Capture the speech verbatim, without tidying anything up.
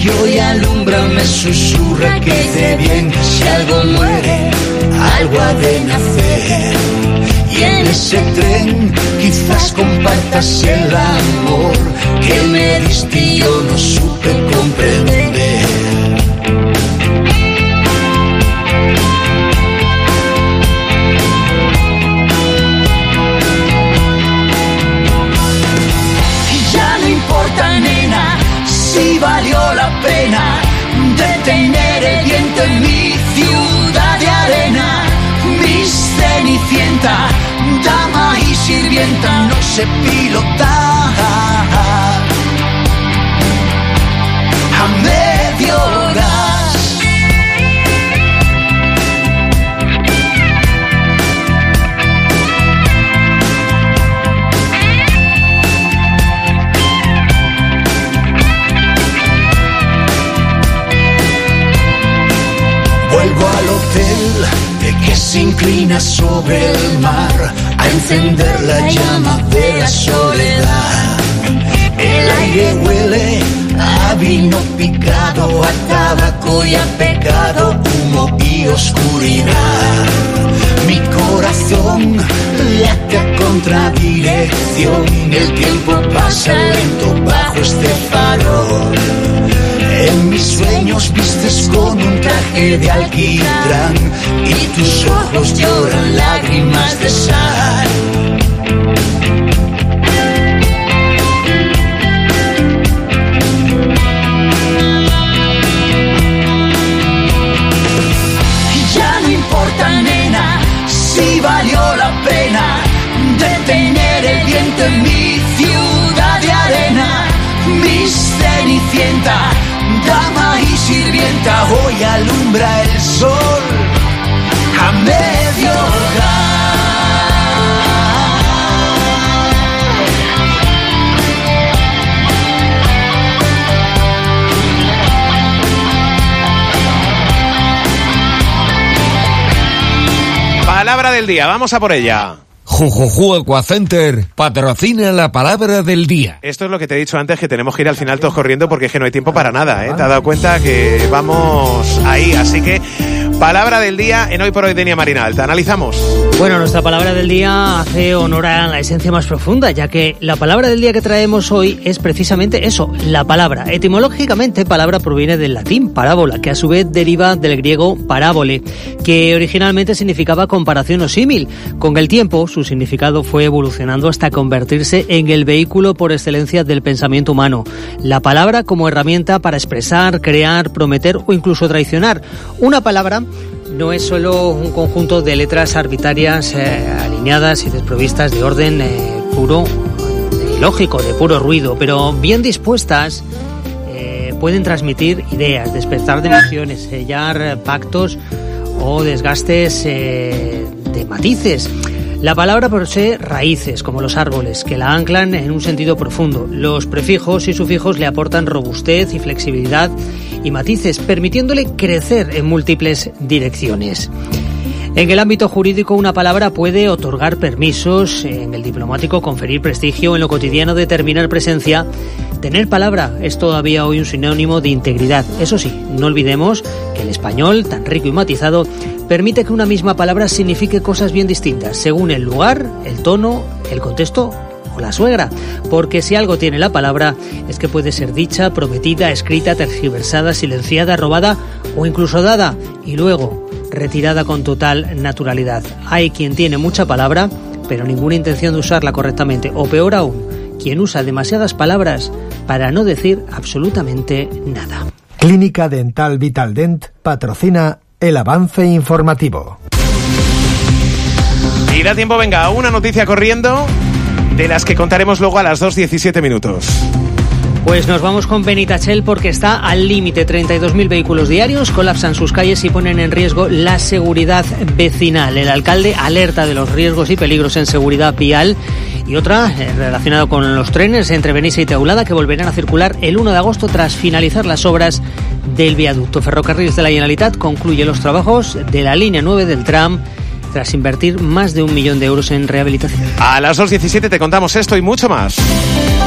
y hoy alumbra, me susurra que hice bien. Si algo muere, algo ha de nacer. Y en ese tren quizás compartas el amor que me diste y yo no supe comprender. Ya no importa, nena, si valió la pena detener el viento en mi ciudad de arena. Mi cenicienta, dama y sirvienta, no sé pilotar a medio gas. Vuelvo al hotel que se inclina sobre el mar a encender la llama de la soledad. El aire huele a vino picado, a tabaco y a pecado, humo y oscuridad. Mi corazón late a contradirección, el tiempo pasa lento bajo este farol. En mis sueños vistes con un traje de alquitrán y tus ojos lloran lágrimas de sal. Ya no importa, nena, si valió la pena detener el viento en mi ciudad de arena. Mi cenicienta, dama y sirvienta, hoy alumbra el sol a medio gas. Palabra del día, vamos a por ella. Jujuju Equacenter patrocina la palabra del día. Esto es lo que te he dicho antes, que tenemos que ir al final todos corriendo porque es que no hay tiempo para nada, ¿eh? Te has dado cuenta que vamos ahí, así que palabra del día en Hoy por Hoy, Denia Marina Alta. Analizamos. Bueno, nuestra palabra del día hace honor a la esencia más profunda, ya que la palabra del día que traemos hoy es precisamente eso, la palabra. Etimológicamente, palabra proviene del latín parábola, que a su vez deriva del griego parábole, que originalmente significaba comparación o símil. Con el tiempo, su significado fue evolucionando hasta convertirse en el vehículo por excelencia del pensamiento humano. La palabra como herramienta para expresar, crear, prometer o incluso traicionar. Una palabra no es solo un conjunto de letras arbitrarias, eh, alineadas y desprovistas de orden eh, puro y lógico, de puro ruido, pero bien dispuestas eh, pueden transmitir ideas, despertar de emociones, sellar pactos o desgastes eh, de matices. La palabra posee raíces, como los árboles, que la anclan en un sentido profundo. Los prefijos y sufijos le aportan robustez y flexibilidad y matices, permitiéndole crecer en múltiples direcciones. En el ámbito jurídico, una palabra puede otorgar permisos, en el diplomático conferir prestigio, en lo cotidiano determinar presencia. Tener palabra es todavía hoy un sinónimo de integridad. Eso sí, no olvidemos que el español, tan rico y matizado, permite que una misma palabra signifique cosas bien distintas, según el lugar, el tono, el contexto o la suegra. Porque si algo tiene la palabra, es que puede ser dicha, prometida, escrita, tergiversada, silenciada, robada o incluso dada, y luego retirada con total naturalidad. Hay quien tiene mucha palabra, pero ninguna intención de usarla correctamente, o peor aún, quien usa demasiadas palabras para no decir absolutamente nada. Clínica Dental Vitaldent patrocina el avance informativo. Y da tiempo, venga, una noticia corriendo, de las que contaremos luego a las dos diecisiete minutos. Pues nos vamos con Benitachell porque está al límite. treinta y dos mil vehículos diarios colapsan sus calles y ponen en riesgo la seguridad vecinal. El alcalde alerta de los riesgos y peligros en seguridad vial. Y otra, eh, relacionada con los trenes entre Benissa y Teulada, que volverán a circular el uno de agosto tras finalizar las obras del viaducto. Ferrocarriles de la Generalitat concluye los trabajos de la línea nueve del tram tras invertir más de un millón de euros en rehabilitación. A las dos diecisiete te contamos esto y mucho más.